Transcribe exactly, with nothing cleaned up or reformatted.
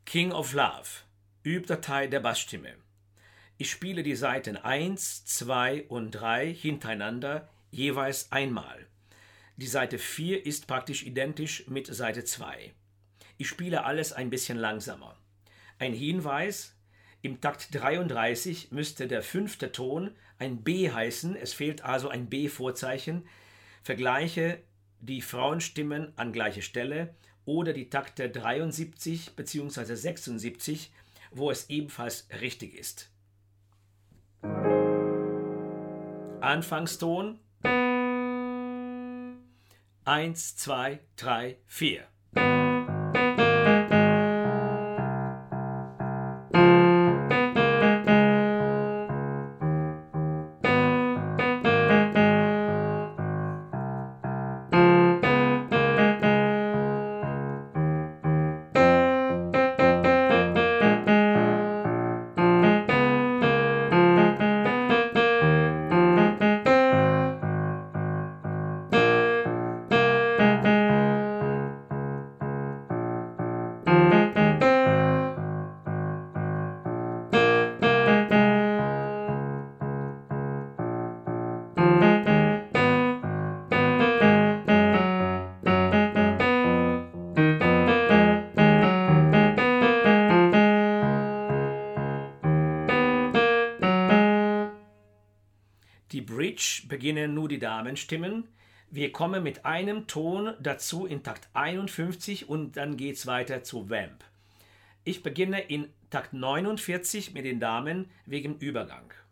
King of Love, Übdatei der Bassstimme. Ich spiele die Saiten eins, zwei und drei hintereinander, jeweils einmal. Die Seite vier ist praktisch identisch mit Seite zwei. Ich spiele alles ein bisschen langsamer. Ein Hinweis: Im Takt dreiunddreißig müsste der fünfte Ton ein B heißen, es fehlt also ein B-Vorzeichen. Vergleiche die Frauenstimmen an gleicher Stelle oder die Takte dreiundsiebzig bzw. sechsundsiebzig, wo es ebenfalls richtig ist. Anfangston eins, zwei, drei, vier. Die Bridge beginnen nur die Damenstimmen. Wir kommen mit einem Ton dazu in Takt einundfünfzig und dann geht es weiter zu Vamp. Ich beginne in Takt neunundvierzig mit den Damen wegen Übergang.